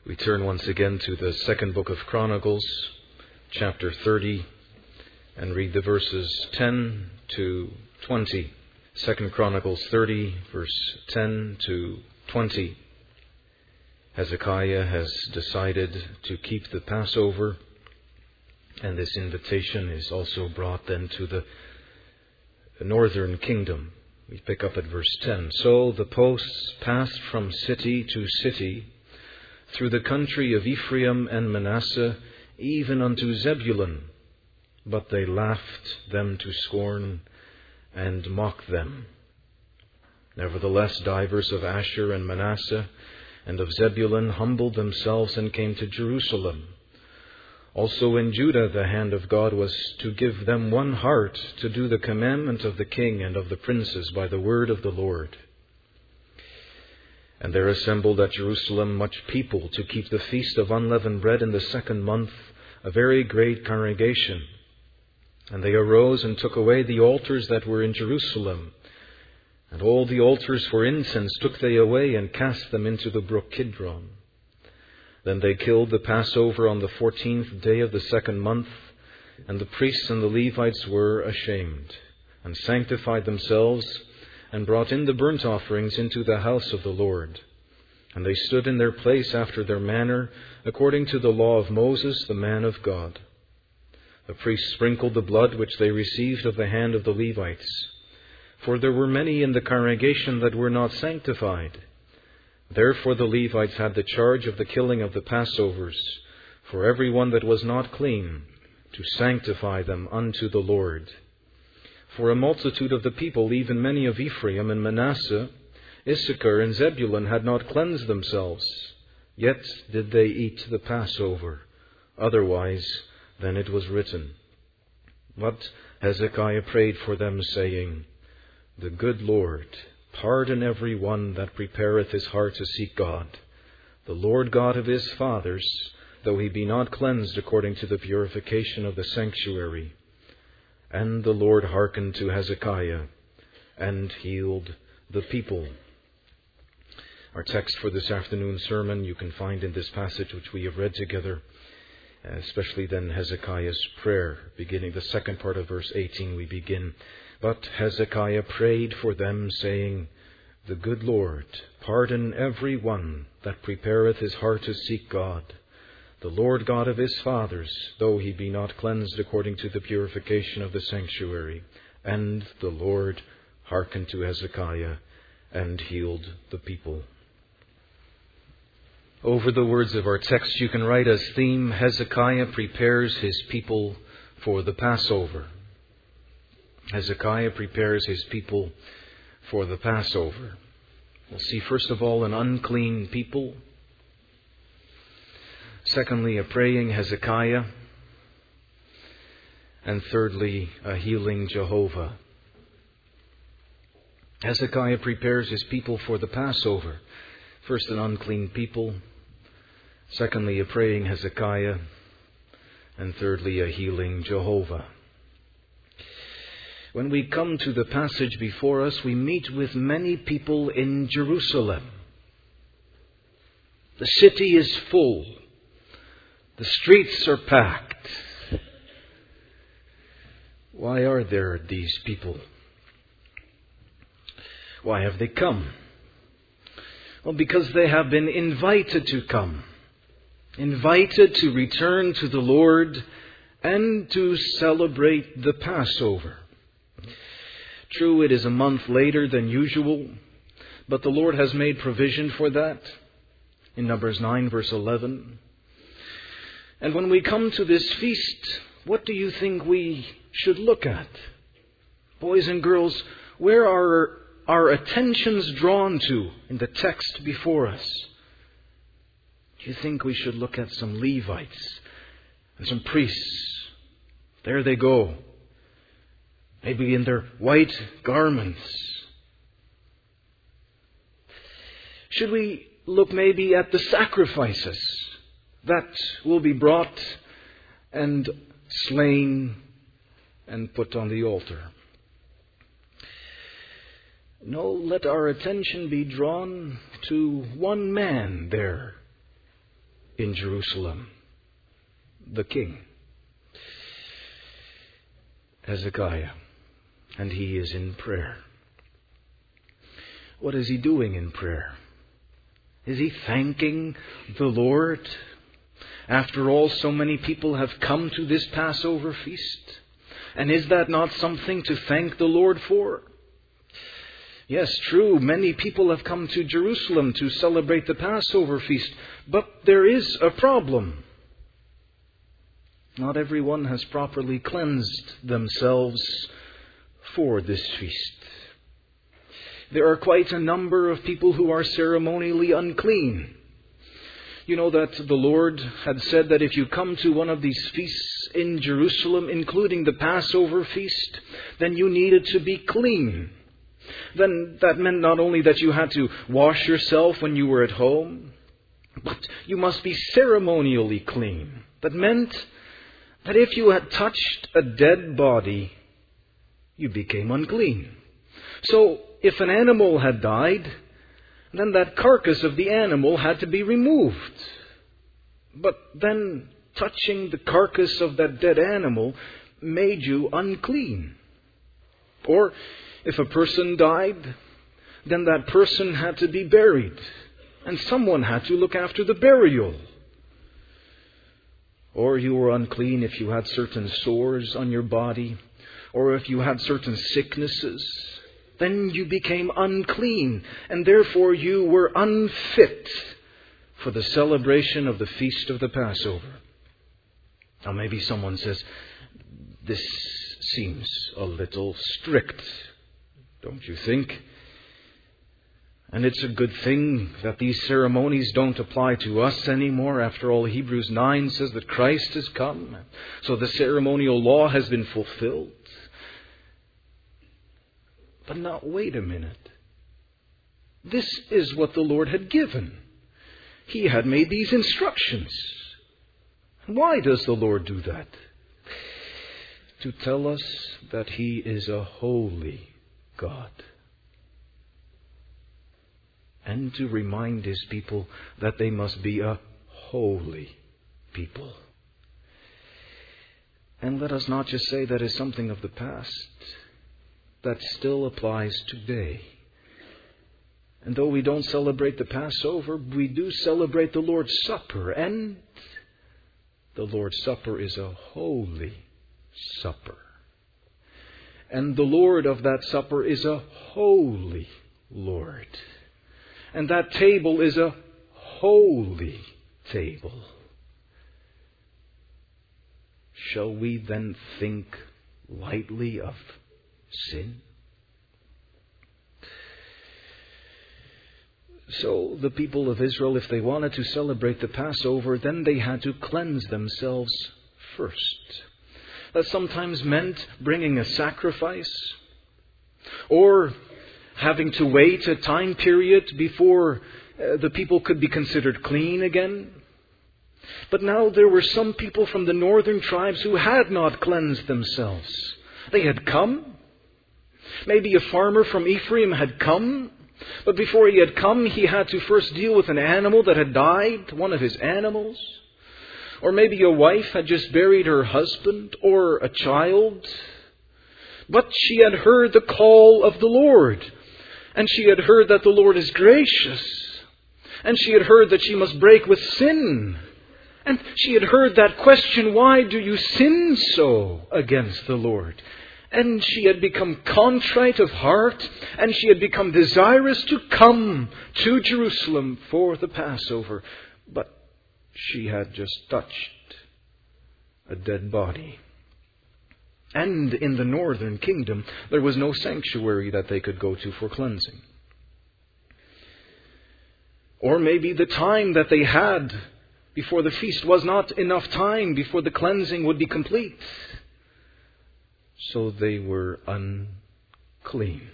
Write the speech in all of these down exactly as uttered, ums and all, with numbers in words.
We turn once again to the second book of Chronicles, chapter thirty, and read the verses ten to twenty. Second Chronicles thirty, verse ten to twenty. Hezekiah has decided to keep the Passover, and this invitation is also brought then to the northern kingdom. We pick up at verse ten. So the posts passed from city to city, through the country of Ephraim and Manasseh, even unto Zebulun. But they laughed them to scorn, and mocked them. Nevertheless, divers of Asher and Manasseh and of Zebulun humbled themselves and came to Jerusalem. Also in Judah the hand of God was to give them one heart to do the commandment of the king and of the princes by the word of the Lord. And there assembled at Jerusalem much people to keep the feast of unleavened bread in the second month, a very great congregation. And they arose and took away the altars that were in Jerusalem. And all the altars for incense took they away and cast them into the brook Kidron. Then they killed the Passover on the fourteenth day of the second month, and the priests and the Levites were ashamed, and sanctified themselves, and brought in the burnt offerings into the house of the Lord. And they stood in their place after their manner, according to the law of Moses, the man of God. The priests sprinkled the blood which they received of the hand of the Levites. For there were many in the congregation that were not sanctified. Therefore the Levites had the charge of the killing of the Passovers, for every one that was not clean, to sanctify them unto the Lord. For a multitude of the people, even many of Ephraim and Manasseh, Issachar and Zebulun, had not cleansed themselves, yet did they eat the Passover, otherwise than it was written. But Hezekiah prayed for them, saying, The good Lord pardon every one that prepareth his heart to seek God, the Lord God of his fathers, though he be not cleansed according to the purification of the sanctuary. And the Lord hearkened to Hezekiah, and healed the people. Our text for this afternoon's sermon you can find in this passage which we have read together, especially then Hezekiah's prayer. Beginning the second part of verse eighteen, we begin, But Hezekiah prayed for them, saying, The good Lord pardon every one that prepareth his heart to seek God, the Lord God of his fathers, though he be not cleansed according to the purification of the sanctuary. And the Lord hearkened to Hezekiah, and healed the people. Over the words of our text you can write as theme, Hezekiah prepares his people for the Passover. Hezekiah prepares his people for the Passover. We'll see first of all an unclean people. Secondly, a praying Hezekiah. And thirdly, a healing Jehovah. Hezekiah prepares his people for the Passover. First, an unclean people. Secondly, a praying Hezekiah. And thirdly, a healing Jehovah. When we come to the passage before us, we meet with many people in Jerusalem. The city is full. The streets are packed. Why are there these people? Why have they come? Well, because they have been invited to come. Invited to return to the Lord and to celebrate the Passover. True, it is a month later than usual, but the Lord has made provision for that in Numbers nine, verse eleven. And when we come to this feast, what do you think we should look at? Boys and girls, where are our attentions drawn to in the text before us? Do you think we should look at some Levites and some priests? There they go. Maybe in their white garments. Should we look maybe at the sacrifices that will be brought and slain and put on the altar? No, let our attention be drawn to one man there in Jerusalem? The king, Hezekiah, and he is in prayer. What is he doing in prayer? Is he thanking the Lord? After all, so many people have come to this Passover feast. And is that not something to thank the Lord for? Yes, true, many people have come to Jerusalem to celebrate the Passover feast. But there is a problem. Not everyone has properly cleansed themselves for this feast. There are quite a number of people who are ceremonially unclean. You know that the Lord had said that if you come to one of these feasts in Jerusalem, including the Passover feast, then you needed to be clean. Then that meant not only that you had to wash yourself when you were at home, but you must be ceremonially clean. That meant that if you had touched a dead body, you became unclean. So if an animal had died, then that carcass of the animal had to be removed. But then touching the carcass of that dead animal made you unclean. Or if a person died, then that person had to be buried, and someone had to look after the burial. Or you were unclean if you had certain sores on your body, or if you had certain sicknesses. Then you became unclean, and therefore you were unfit for the celebration of the feast of the Passover. Now maybe someone says, this seems a little strict, don't you think? And it's a good thing that these ceremonies don't apply to us anymore. After all, Hebrews nine says that Christ has come, so the ceremonial law has been fulfilled. But now, wait a minute. This is what the Lord had given. He had made these instructions. Why does the Lord do that? To tell us that He is a holy God. And to remind His people that they must be a holy people. And let us not just say that is something of the past. That still applies today. And though we don't celebrate the Passover, we do celebrate the Lord's Supper. And the Lord's Supper is a holy supper. And the Lord of that supper is a holy Lord. And that table is a holy table. Shall we then think lightly of sin? So the people of Israel, if they wanted to celebrate the Passover, then they had to cleanse themselves first. That sometimes meant bringing a sacrifice, or having to wait a time period before uh, the people could be considered clean again. But now there were some people from the northern tribes who had not cleansed themselves. They had come. Maybe a farmer from Ephraim had come, but before he had come, he had to first deal with an animal that had died, one of his animals. Or maybe a wife had just buried her husband, or a child. But she had heard the call of the Lord, and she had heard that the Lord is gracious, and she had heard that she must break with sin. And she had heard that question, why do you sin so against the Lord? And she had become contrite of heart, and she had become desirous to come to Jerusalem for the Passover. But she had just touched a dead body. And in the northern kingdom, there was no sanctuary that they could go to for cleansing. Or maybe the time that they had before the feast was not enough time before the cleansing would be complete. So they were unclean.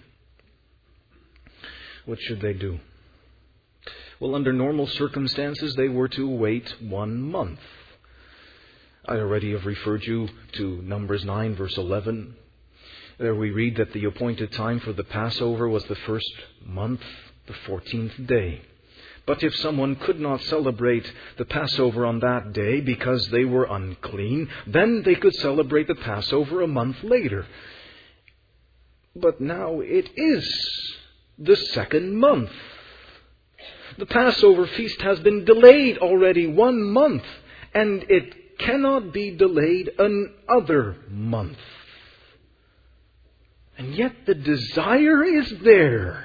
What should they do? Well, under normal circumstances, they were to wait one month. I already have referred you to Numbers nine, verse eleven. There we read that the appointed time for the Passover was the first month, the fourteenth day. But if someone could not celebrate the Passover on that day because they were unclean, then they could celebrate the Passover a month later. But now it is the second month. The Passover feast has been delayed already one month, and it cannot be delayed another month. And yet the desire is there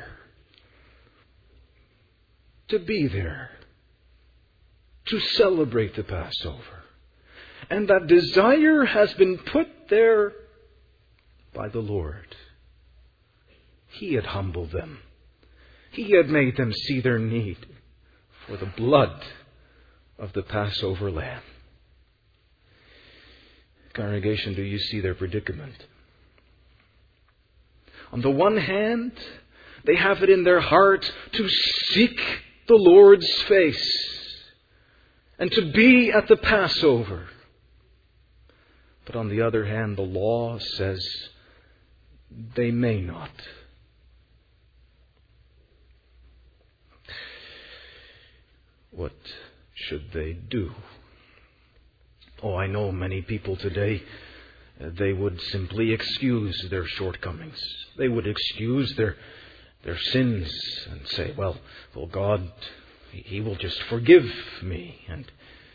to be there, to celebrate the Passover. And that desire has been put there by the Lord. He had humbled them. He had made them see their need for the blood of the Passover lamb. Congregation, do you see their predicament? On the one hand, they have it in their heart to seek the Lord's face and to be at the Passover. But on the other hand, the law says they may not. What should they do? Oh, I know many people today, uh, they would simply excuse their shortcomings. They would excuse their their sins and say, well, well, God, He will just forgive me. And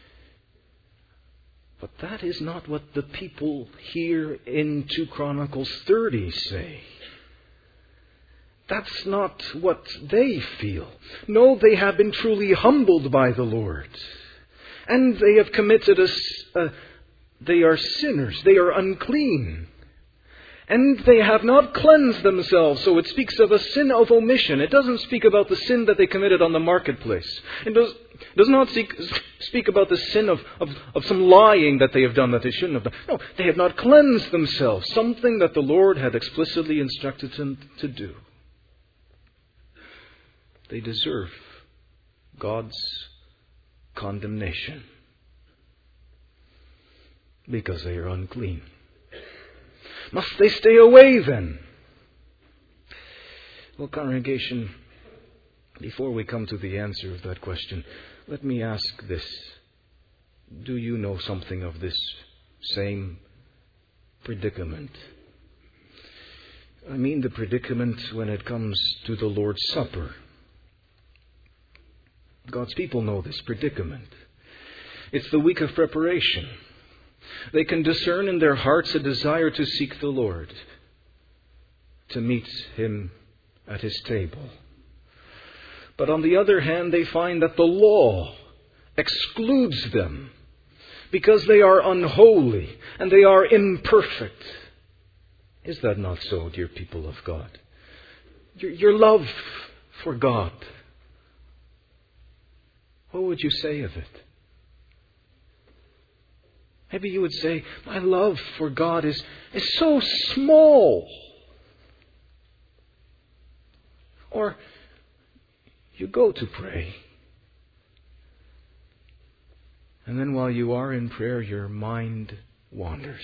But that is not what the people here in Second Chronicles thirty say. That's not what they feel. No, they have been truly humbled by the Lord. And they have committed a, uh, they are sinners. They are unclean. And they have not cleansed themselves. So it speaks of a sin of omission. It doesn't speak about the sin that they committed on the marketplace. It does, does not speak, speak about the sin of, of, of some lying that they have done that they shouldn't have done. No, they have not cleansed themselves. Something that the Lord had explicitly instructed them to do. They deserve God's condemnation because they are unclean. Must they stay away then? Well, congregation, before we come to the answer of that question, let me ask this. Do you know something of this same predicament? I mean the predicament when it comes to the Lord's Supper. God's people know this predicament. It's the week of preparation. They can discern in their hearts a desire to seek the Lord, to meet Him at His table. But on the other hand, they find that the law excludes them because they are unholy and they are imperfect. Is that not so, dear people of God? Your, your love for God, what would you say of it? Maybe you would say, my love for God is, is so small. Or you go to pray. And then while you are in prayer, your mind wanders.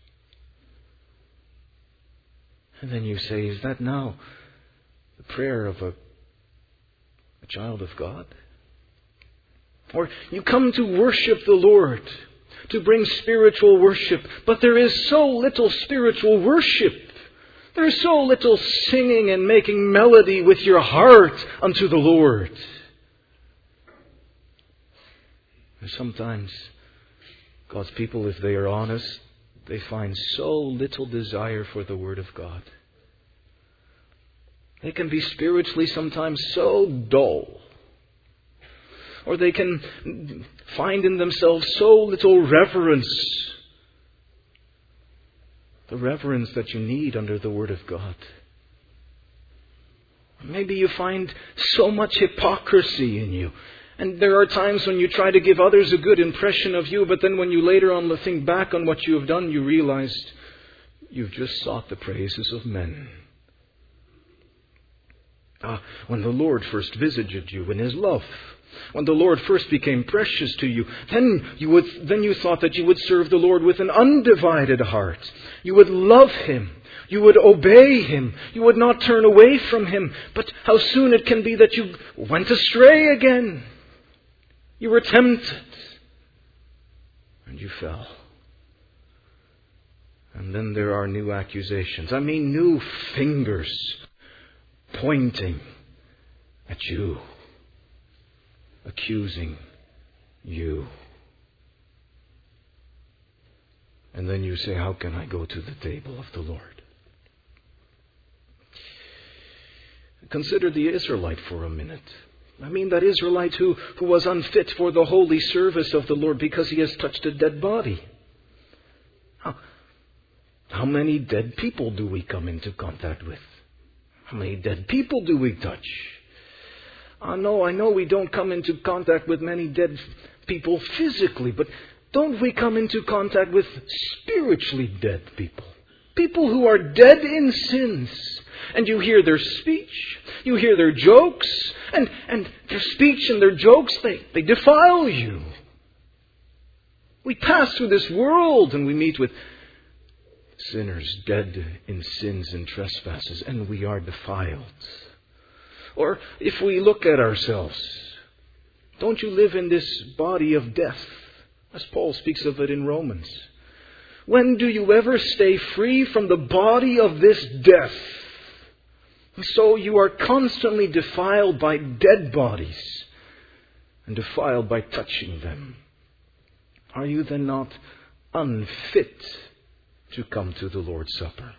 And then you say, is that now the prayer of a, a child of God? Or you come to worship the Lord, to bring spiritual worship, but there is so little spiritual worship. There is so little singing and making melody with your heart unto the Lord. And sometimes God's people, if they are honest, they find so little desire for the Word of God. They can be spiritually sometimes so dull. Or they can find in themselves so little reverence. The reverence that you need under the Word of God. Maybe you find so much hypocrisy in you. And there are times when you try to give others a good impression of you, but then when you later on think back on what you have done, you realize you've just sought the praises of men. Ah, when the Lord first visited you in His love, when the Lord first became precious to you, then you would then you thought that you would serve the Lord with an undivided heart. You would love Him. You would obey Him. You would not turn away from Him. But how soon it can be that you went astray again. You were tempted. And you fell. And then there are new accusations. I mean, new fingers pointing at you. Accusing you. And then you say, how can I go to the table of the Lord? Consider the Israelite for a minute. I mean that Israelite who, who was unfit for the holy service of the Lord because he has touched a dead body. How, how many dead people do we come into contact with? How many dead people do we touch? I know, I know we don't come into contact with many dead people physically, but don't we come into contact with spiritually dead people? People who are dead in sins. And you hear their speech, you hear their jokes, and, and their speech and their jokes, they, they defile you. We pass through this world and we meet with sinners dead in sins and trespasses, and we are defiled. Or if we look at ourselves, don't you live in this body of death, as Paul speaks of it in Romans? When do you ever stay free from the body of this death? So you are constantly defiled by dead bodies and defiled by touching them. Are you then not unfit to come to the Lord's Supper?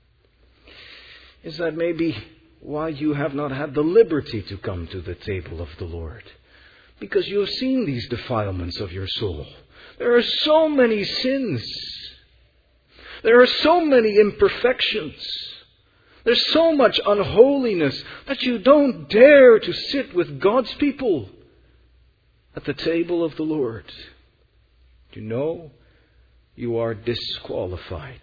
Is that maybe why you have not had the liberty to come to the table of the Lord? Because you have seen these defilements of your soul. There are so many sins. There are so many imperfections. There's so much unholiness that you don't dare to sit with God's people at the table of the Lord. You know you are disqualified.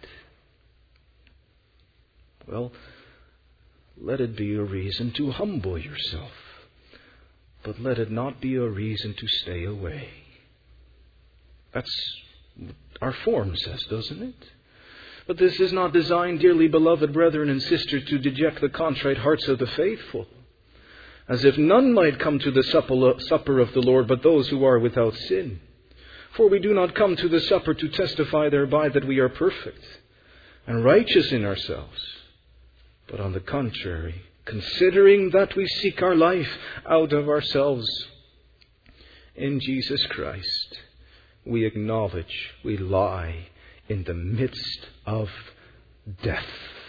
Well, let it be a reason to humble yourself. But let it not be a reason to stay away. That's what our form says, doesn't it? But this is not designed, dearly beloved brethren and sisters, to deject the contrite hearts of the faithful, as if none might come to the supper of the Lord but those who are without sin. For we do not come to the supper to testify thereby that we are perfect and righteous in ourselves, but on the contrary, considering that we seek our life out of ourselves in Jesus Christ, we acknowledge we lie in the midst of death.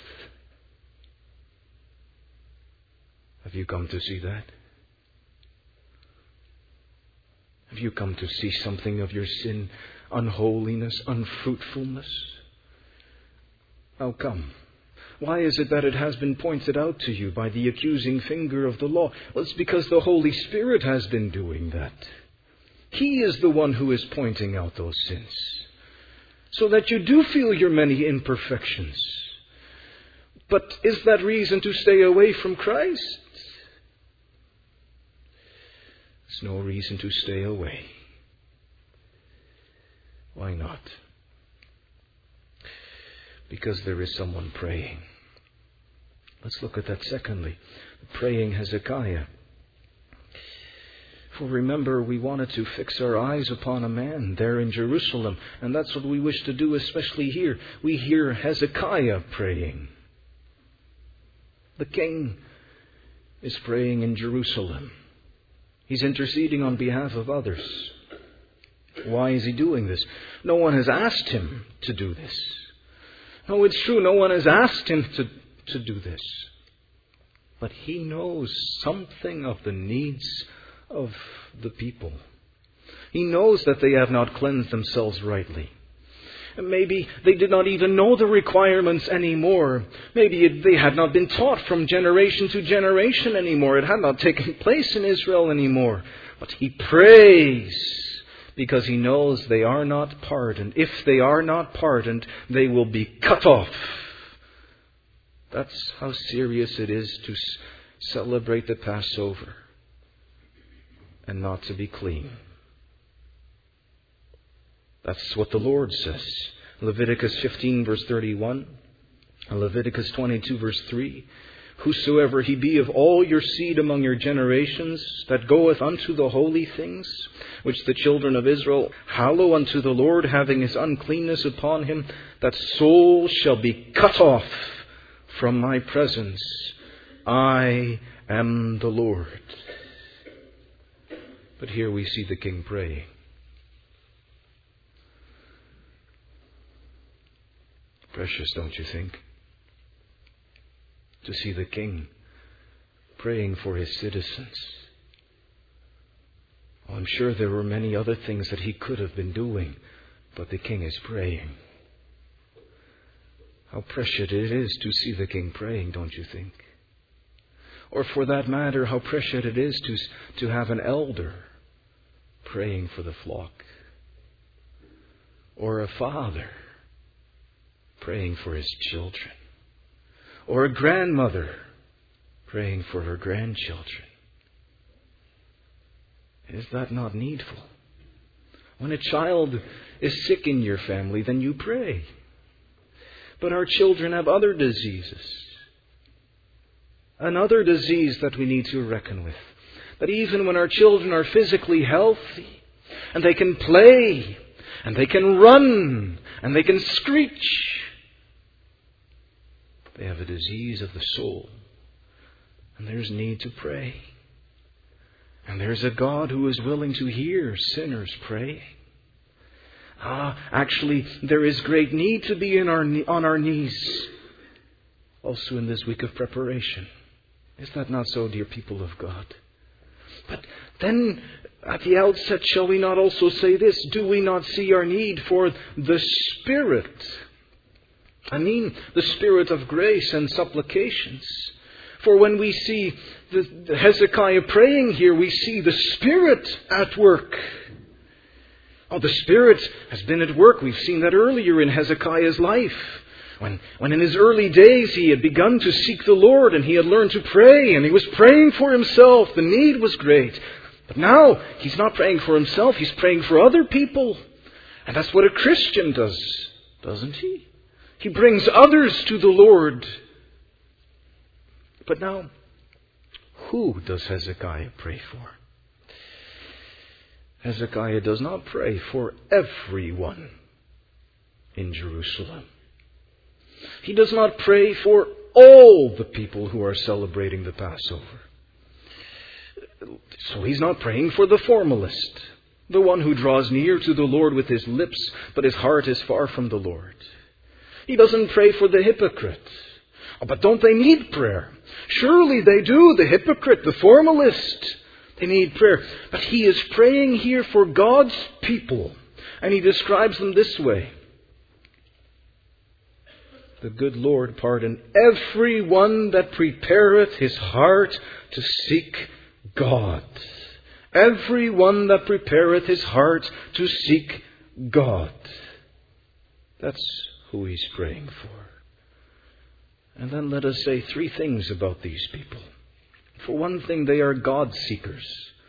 Have you come to see that? Have you come to see something of your sin, unholiness, unfruitfulness? How come? Why is it that it has been pointed out to you by the accusing finger of the law? Well, it's because the Holy Spirit has been doing that. He is the one who is pointing out those sins, so that you do feel your many imperfections. But is that reason to stay away from Christ? There's no reason to stay away. Why not? Because there is someone praying. Let's look at that secondly. Praying Hezekiah. For remember, we wanted to fix our eyes upon a man there in Jerusalem. And that's what we wish to do, especially here. We hear Hezekiah praying. The king is praying in Jerusalem. He's interceding on behalf of others. Why is he doing this? No one has asked him to do this. No, it's true, no one has asked him to, to do this. But he knows something of the needs of the people. He knows that they have not cleansed themselves rightly. And maybe they did not even know the requirements anymore. Maybe it, they had not been taught from generation to generation anymore. It had not taken place in Israel anymore. But he prays because he knows they are not pardoned. If they are not pardoned, they will be cut off. That's how serious it is to celebrate the Passover and not to be clean. That's what the Lord says. Leviticus fifteen verse thirty-one. Leviticus twenty-two, verse three. Whosoever he be of all your seed among your generations, that goeth unto the holy things, which the children of Israel hallow unto the Lord, having his uncleanness upon him, that soul shall be cut off from my presence. I am the Lord. But here we see the king praying. Precious, don't you think? To see the king praying for his citizens. Oh, I'm sure there were many other things that he could have been doing, but the king is praying. How precious it is to see the king praying, don't you think? Or for that matter, how precious it is to, to have an elder praying for the flock. Or a father praying for his children. Or a grandmother praying for her grandchildren. Is that not needful? When a child is sick in your family, then you pray. But our children have other diseases. Another disease that we need to reckon with. That even when our children are physically healthy, and they can play, and they can run, and they can screech, they have a disease of the soul. And there's need to pray. And there's a God who is willing to hear sinners praying. Ah, actually, there is great need to be in our, on our knees. Also in this week of preparation. Is that not so, dear people of God? But then, at the outset, shall we not also say this? Do we not see our need for the Spirit? I mean, the Spirit of grace and supplications. For when we see the, the Hezekiah praying here, we see the Spirit at work. Oh, the Spirit has been at work. We've seen that earlier in Hezekiah's life. When, when in his early days he had begun to seek the Lord and he had learned to pray and he was praying for himself. The need was great. But now he's not praying for himself. He's praying for other people. And that's what a Christian does, doesn't he? He brings others to the Lord. But now, who does Hezekiah pray for? Hezekiah does not pray for everyone in Jerusalem. He does not pray for all the people who are celebrating the Passover. So he's not praying for the formalist, the one who draws near to the Lord with his lips, but his heart is far from the Lord. He doesn't pray for the hypocrite. Oh, but don't they need prayer? Surely they do, the hypocrite, the formalist. They need prayer. But he is praying here for God's people. And he describes them this way. The good Lord pardon every one that prepareth his heart to seek God. Every one that prepareth his heart to seek God. That's who he's praying for. And then let us say three things about these people. For one thing, they are God seekers.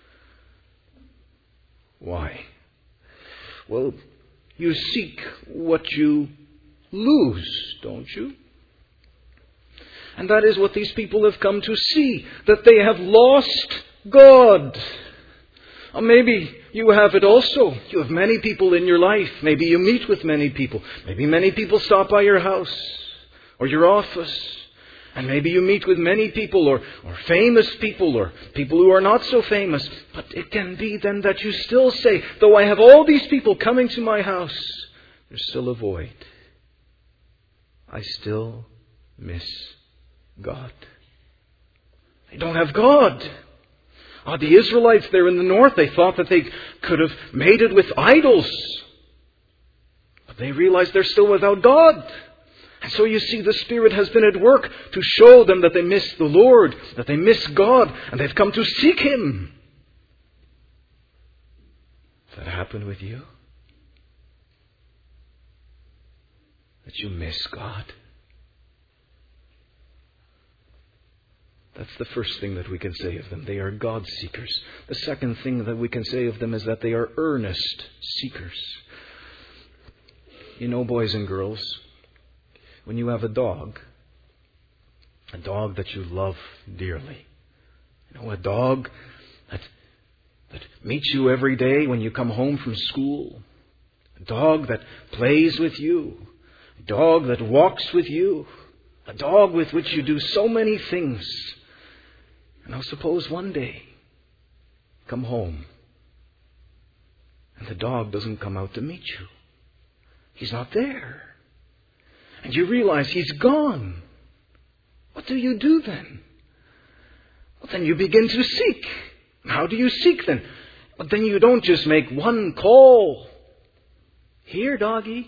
Why? Well, you seek what you lose, don't you? And that is what these people have come to see, that they have lost God. Or maybe you have it also. You have many people in your life. Maybe you meet with many people. Maybe many people stop by your house or your office. And maybe you meet with many people or, or famous people or people who are not so famous. But it can be then that you still say, though I have all these people coming to my house, there's still a void. I still miss God. They don't have God. Oh, the Israelites there in the north, they thought that they could have made it with idols. But they realized they're still without God. And so you see, the Spirit has been at work to show them that they miss the Lord, that they miss God, and they've come to seek Him. Does that happen with you? That you miss God? That's the first thing that we can say of them. They are God seekers. The second thing that we can say of them is that they are earnest seekers. You know, boys and girls, when you have a dog, a dog that you love dearly. You know, a dog that, that meets you every day when you come home from school. A dog that plays with you. A dog that walks with you. A dog with which you do so many things. And now suppose one day, come home, and the dog doesn't come out to meet you. He's not there. And you realize he's gone. What do you do then? Well, then you begin to seek. How do you seek then? But then you don't just make one call. Here, doggy.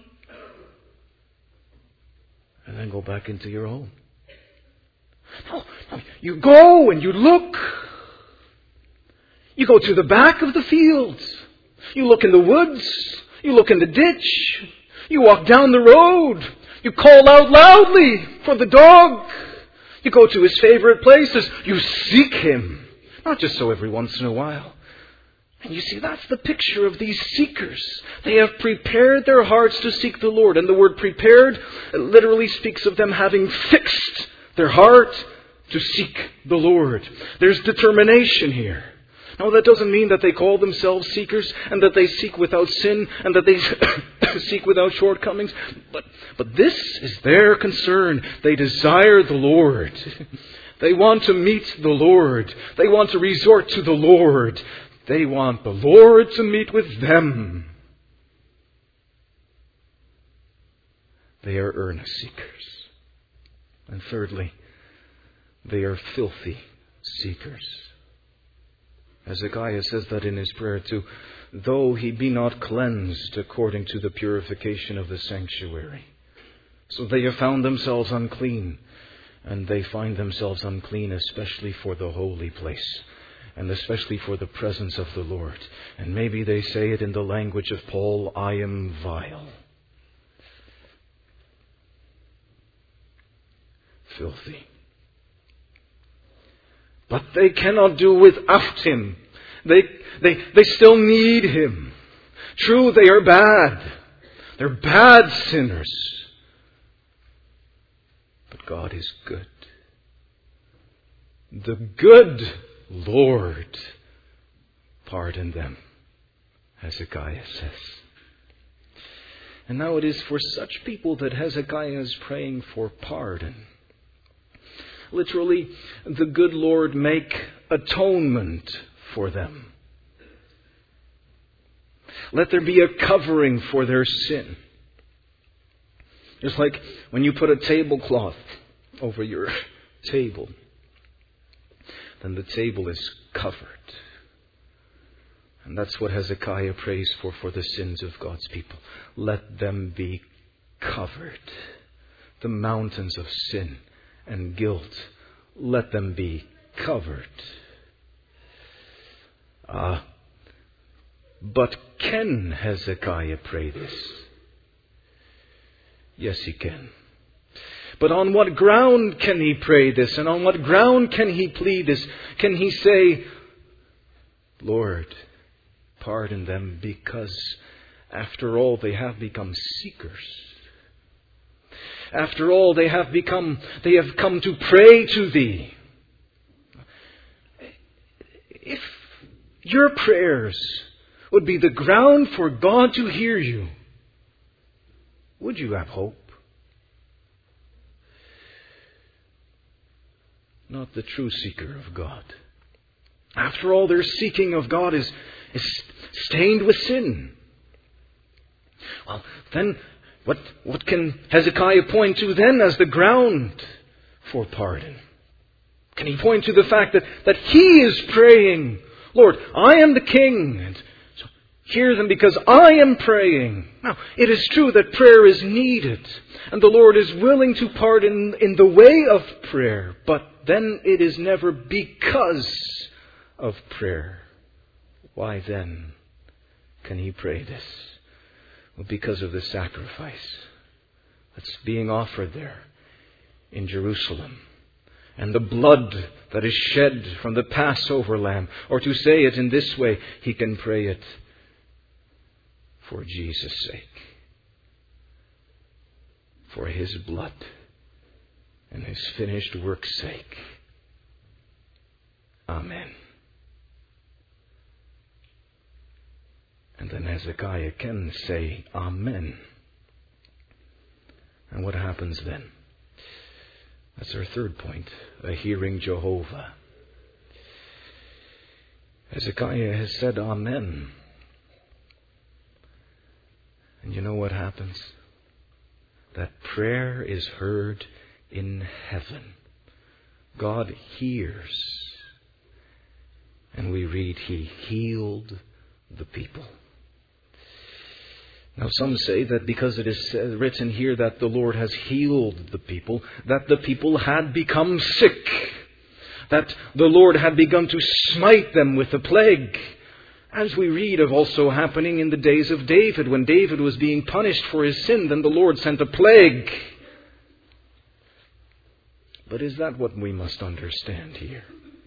And then go back into your home. No, no, you go and you look. You go to the back of the field. You look in the woods. You look in the ditch. You walk down the road. You call out loudly for the dog. You go to his favorite places. You seek him. Not just so every once in a while. And you see, that's the picture of these seekers. They have prepared their hearts to seek the Lord. And the word prepared literally speaks of them having fixed their heart to seek the Lord. There's determination here. Now, that doesn't mean that they call themselves seekers and that they seek without sin and that they seek without shortcomings. But, but this is their concern. They desire the Lord. They want to meet the Lord. They want to resort to the Lord. They want the Lord to meet with them. They are earnest seekers. And thirdly, they are filthy seekers. Hezekiah says that in his prayer too. Though he be not cleansed according to the purification of the sanctuary. So they have found themselves unclean. And they find themselves unclean especially for the holy place. And especially for the presence of the Lord. And maybe they say it in the language of Paul, I am vile. Filthy. But they cannot do without Him. They, they, they still need Him. True, they are bad. They're bad sinners. But God is good. The good Lord pardon them, Hezekiah says. And now it is for such people that Hezekiah is praying for pardon. Literally, the good Lord make atonement for them. Let there be a covering for their sin. Just like when you put a tablecloth over your table, then the table is covered. And that's what Hezekiah prays for, for the sins of God's people. Let them be covered. The mountains of sin and guilt, let them be covered. Ah, but can Hezekiah pray this? Yes, he can. But on what ground can he pray this? And on what ground can he plead this? Can he say, Lord, pardon them because after all they have become seekers. After all, they have become, they have come to pray to Thee. If your prayers would be the ground for God to hear you, would you have hope? Not the true seeker of God. After all, their seeking of God is, is stained with sin. Well, then, what, what can Hezekiah point to then as the ground for pardon? Can he point to the fact that, that he is praying, Lord, I am the king, and so hear them because I am praying. Now, it is true that prayer is needed, and the Lord is willing to pardon in the way of prayer, but then it is never because of prayer. Why then can he pray this? Well, because of the sacrifice that's being offered there in Jerusalem. And the blood that is shed from the Passover lamb. Or to say it in this way, he can pray it for Jesus' sake. for His blood and His finished work's sake. Amen. And then Hezekiah can say Amen. And what happens then? That's our third point, a hearing Jehovah. Hezekiah has said Amen. And you know what happens? That prayer is heard in heaven. God hears. And we read, He healed the people. Now some say that because it is written here that the Lord has healed the people, that the people had become sick, that the Lord had begun to smite them with the plague, as we read of also happening in the days of David, when David was being punished for his sin, then the Lord sent a plague. But is that what we must understand here?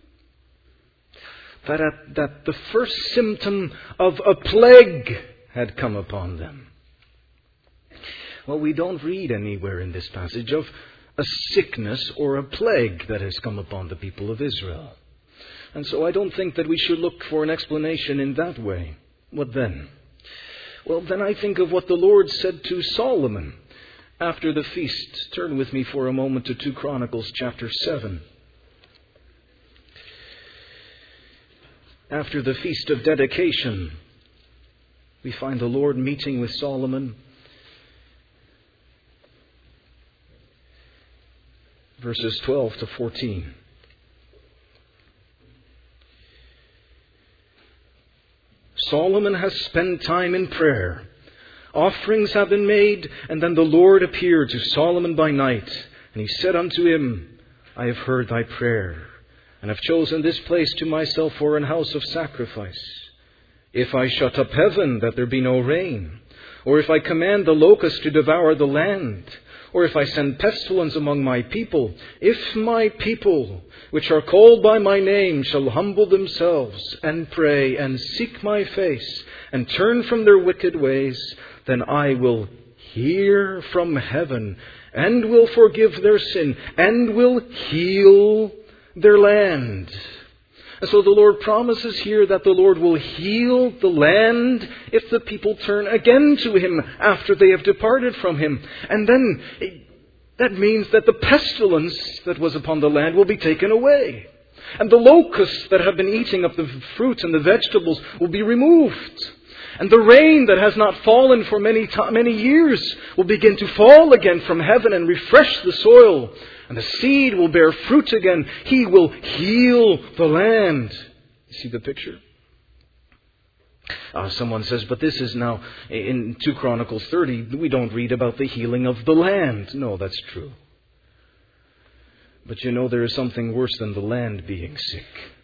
That, at, that the first symptom of a plague had come upon them. Well, we don't read anywhere in this passage of a sickness or a plague that has come upon the people of Israel. And so I don't think that we should look for an explanation in that way. What then? Well, then I think of what the Lord said to Solomon after the feast. Turn with me for a moment to Second Chronicles chapter seven. After the feast of dedication, we find the Lord meeting with Solomon. Verses twelve to fourteen. Solomon has spent time in prayer. Offerings have been made, and then the Lord appeared to Solomon by night, and He said unto him, I have heard thy prayer, and have chosen this place to myself for an house of sacrifice. If I shut up heaven, that there be no rain, or if I command the locusts to devour the land, or if I send pestilence among my people, if my people, which are called by my name, shall humble themselves and pray and seek my face and turn from their wicked ways, then I will hear from heaven and will forgive their sin and will heal their land. And so the Lord promises here that the Lord will heal the land if the people turn again to Him after they have departed from Him. And then that means that the pestilence that was upon the land will be taken away. And the locusts that have been eating up the fruit and the vegetables will be removed. And the rain that has not fallen for many to- many years will begin to fall again from heaven and refresh the soil. And the seed will bear fruit again. He will heal the land. You see the picture? Uh, someone says, but this is now in Second Chronicles thirty. We don't read about the healing of the land. No, that's true. But you know, there is something worse than the land being sick.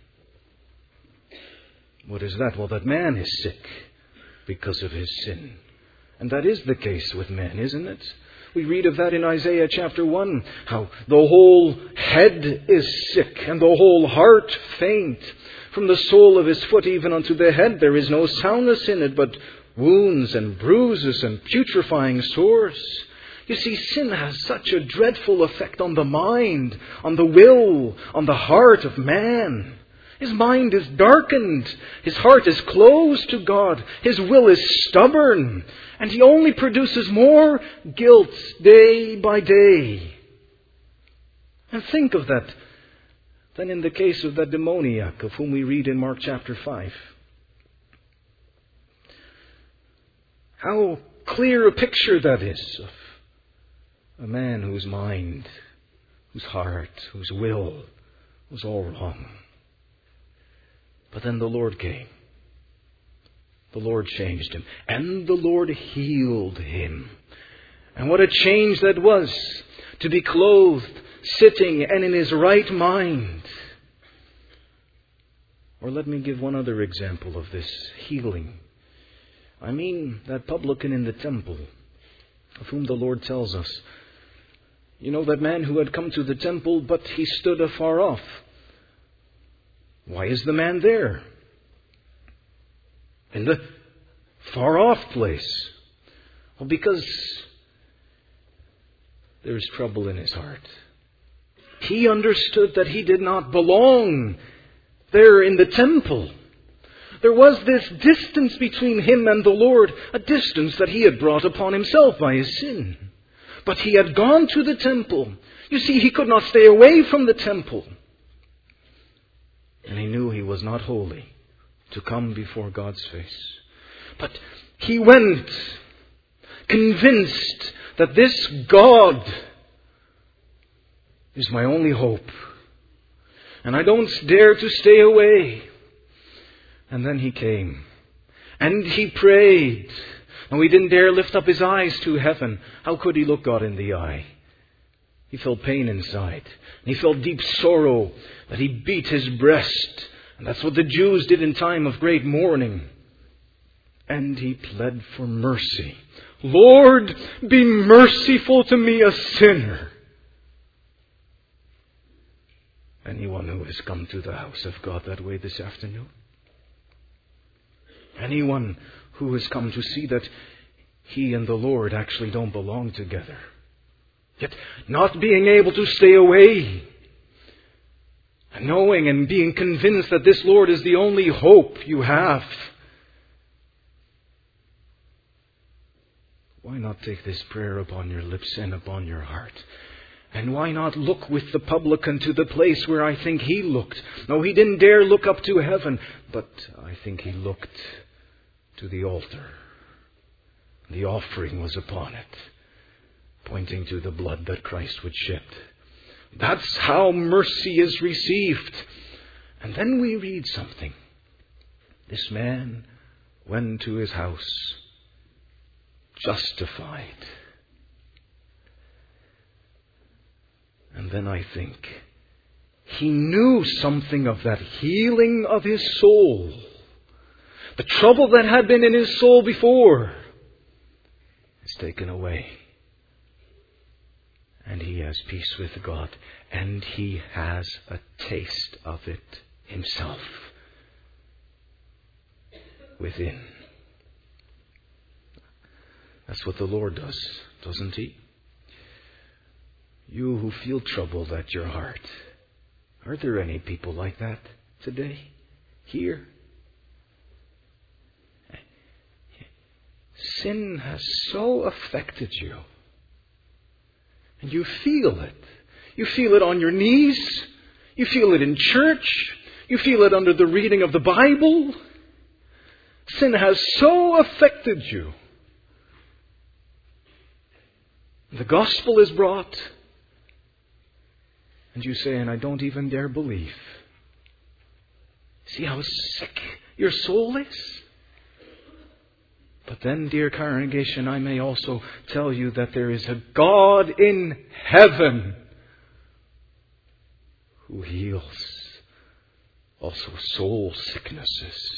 What is that? Well, that man is sick because of his sin. And that is the case with men, isn't it? We read of that in Isaiah chapter one, how the whole head is sick and the whole heart faint. From the sole of his foot even unto the head there is no soundness in it, but wounds and bruises and putrefying sores. You see, sin has such a dreadful effect on the mind, on the will, on the heart of man. His mind is darkened. His heart is closed to God. His will is stubborn. And he only produces more guilt day by day. And think of that. Then in the case of that demoniac of whom we read in Mark chapter five. How clear a picture that is of a man whose mind, whose heart, whose will was all wrong. But then the Lord came. The Lord changed him. And the Lord healed him. And what a change that was. To be clothed, sitting, and in his right mind. Or let me give one other example of this healing. I mean that publican in the temple, of whom the Lord tells us. You know, that man who had come to the temple, but he stood afar off. Why is the man there? In the far off place. Well, because there's trouble in his heart. He understood that he did not belong there in the temple. There was this distance between him and the Lord, a distance that he had brought upon himself by his sin. But he had gone to the temple. You see, he could not stay away from the temple. And he knew he was not holy to come before God's face. But he went, convinced that this God is my only hope. And I don't dare to stay away. And then he came. And he prayed. And he didn't dare lift up his eyes to heaven. How could he look God in the eye? He felt pain inside. And he felt deep sorrow that he beat his breast. And that's what the Jews did in time of great mourning. And he pled for mercy. Lord, be merciful to me, a sinner. Anyone who has come to the house of God that way this afternoon? Anyone who has come to see that he and the Lord actually don't belong together? Yet not being able to stay away. And knowing and being convinced that this Lord is the only hope you have. Why not take this prayer upon your lips and upon your heart? And why not look with the publican to the place where I think he looked? No, he didn't dare look up to heaven, but I think he looked to the altar. The offering was upon it, pointing to the blood that Christ would shed. That's how mercy is received. And then we read something. This man went to his house justified. And then I think he knew something of that healing of his soul. The trouble that had been in his soul before is taken away. And he has peace with God. And he has a taste of it himself within. That's what the Lord does, doesn't he? You who feel troubled at your heart, are there any people like that today? Here? Sin has so affected you. And you feel it. You feel it on your knees. You feel it in church. You feel it under the reading of the Bible. Sin has so affected you. The gospel is brought. And you say, and I don't even dare believe. See how sick your soul is? But then, dear congregation, I may also tell you that there is a God in heaven who heals also soul sicknesses.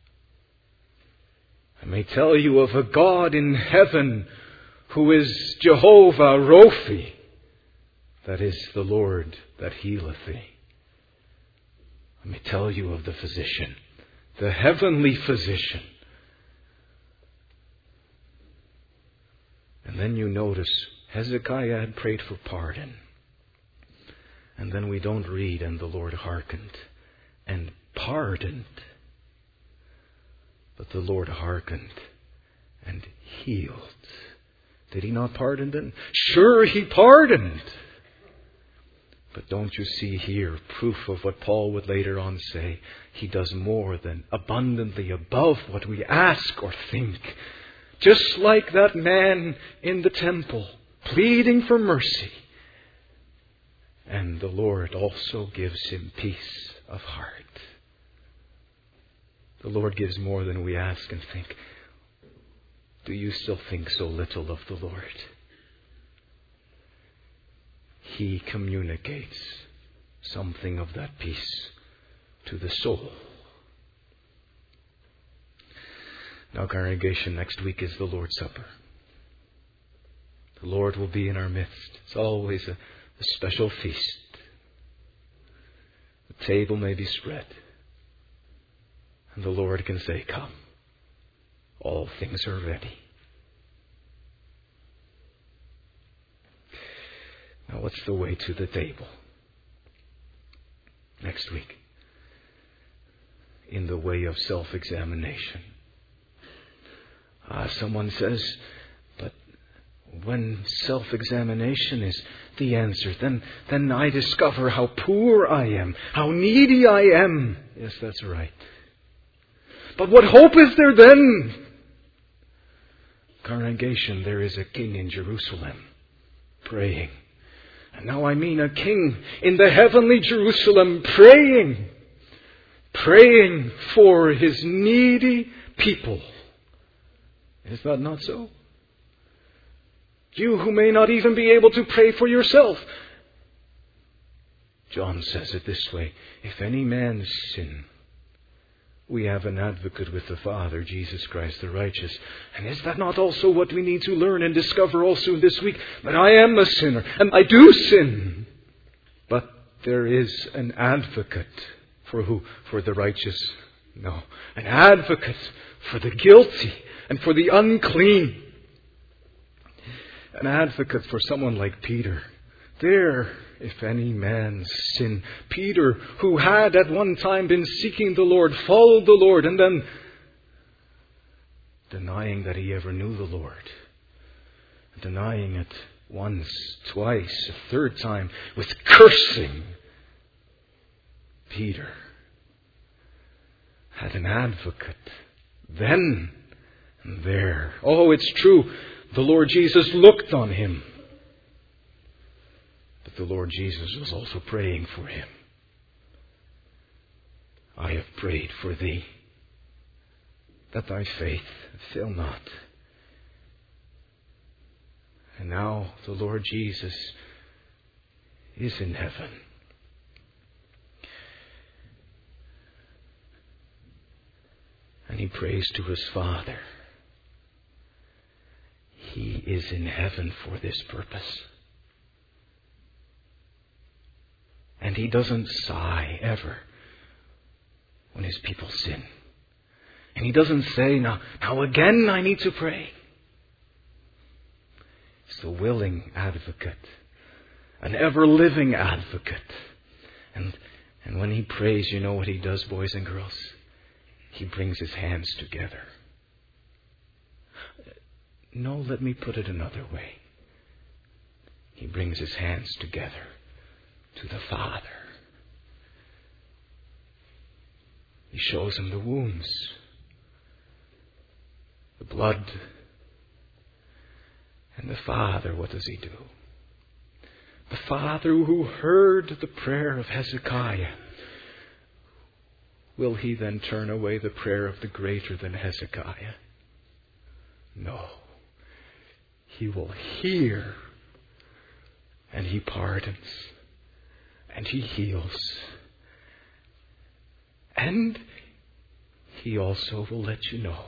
I may tell you of a God in heaven who is Jehovah Rophi, that is the Lord that healeth thee. Let me tell you of the physician, the heavenly physician. And then you notice Hezekiah had prayed for pardon. And then we don't read, and the Lord hearkened and pardoned. But the Lord hearkened and healed. Did he not pardon them? Sure, he pardoned. But don't you see here proof of what Paul would later on say? He does more than abundantly above what we ask or think. Just like that man in the temple, pleading for mercy. And the Lord also gives him peace of heart. The Lord gives more than we ask and think. Do you still think so little of the Lord? He communicates something of that peace to the soul. Now, congregation, next week is the Lord's Supper. The Lord will be in our midst. It's always a, a special feast. The table may be spread. And the Lord can say, come. All things are ready. it's the way to the table. Next week, in the way of self-examination. Ah, someone says, but when self-examination is the answer, then, then I discover how poor I am, how needy I am. Yes, that's right. But what hope is there then? Congregation, there is a king in Jerusalem praying. And now I mean a king in the heavenly Jerusalem praying. Praying for his needy people. Is that not so? You who may not even be able to pray for yourself. John says it this way, if any man sin, we have an advocate with the Father, Jesus Christ the righteous. And is that not also what we need to learn and discover also this week? That I am a sinner, and I do sin. But there is an advocate. For who? For the righteous? No. An advocate for the guilty and for the unclean. An advocate for someone like Peter. There, if any man sin. Peter, who had at one time been seeking the Lord, followed the Lord, and then denying that he ever knew the Lord. Denying it once, twice, a third time, with cursing. Peter had an advocate then and there. Oh, it's true. The Lord Jesus looked on him. But the Lord Jesus was also praying for him. I have prayed for thee, that thy faith fail not. And now the Lord Jesus is in heaven. And he prays to his Father. He is in heaven for this purpose. And he doesn't sigh ever when his people sin. And he doesn't say, now, now again I need to pray. It's the willing advocate, an ever-living advocate. And, and when he prays, you know what he does, boys and girls? He brings his hands together. No, let me put it another way. He brings his hands together to the Father. He shows him the wounds, the blood. And the Father, what does he do? The Father who heard the prayer of Hezekiah, will he then turn away the prayer of the greater than Hezekiah? No. He will hear, and he pardons, and he heals. And he also will let you know.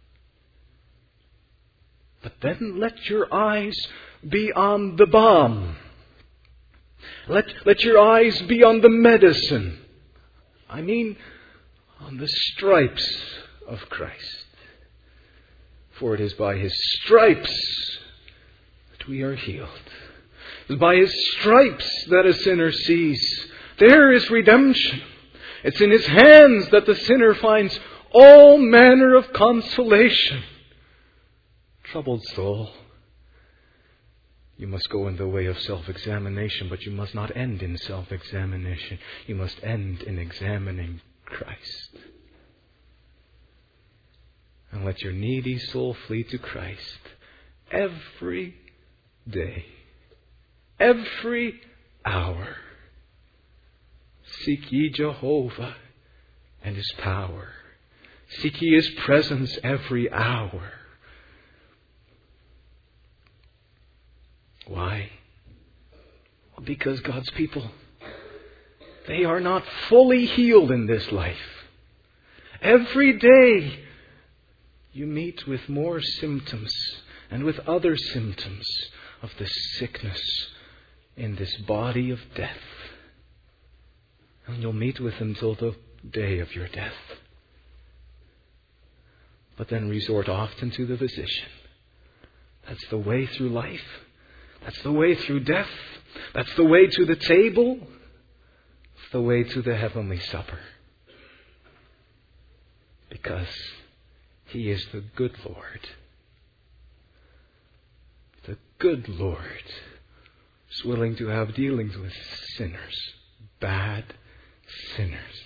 But then let your eyes be on the balm. Let, let your eyes be on the medicine. I mean, on the stripes of Christ. For it is by his stripes that we are healed. It is by his stripes that a sinner sees. There is redemption. It's in his hands that the sinner finds all manner of consolation. Troubled soul, you must go in the way of self-examination, but you must not end in self-examination. You must end in examining Christ. And let your needy soul flee to Christ every day, every hour. Seek ye Jehovah and his power. Seek ye his presence every hour. Why? Well, because God's people, they are not fully healed in this life. Every day you meet with more symptoms and with other symptoms of the sickness in this body of death. And you'll meet with them till the day of your death. But then resort often to the physician. That's the way through life. That's the way through death. That's the way to the table. It's the way to the heavenly supper. Because He is the good Lord. The good Lord is willing to have dealings with sinners, bad sinners.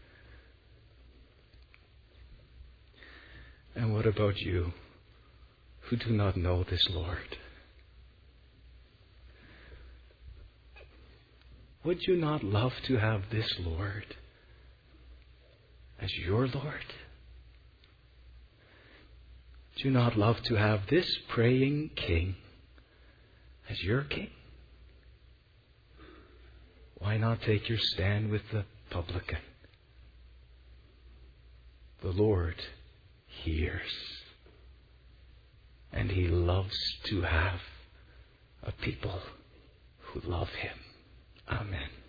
And what about you who do not know this Lord? Would you not love to have this Lord as your Lord? Do you not love to have this praying King as your King? Why not take your stand with the publican? The Lord hears, and He loves to have a people who love Him. Amen.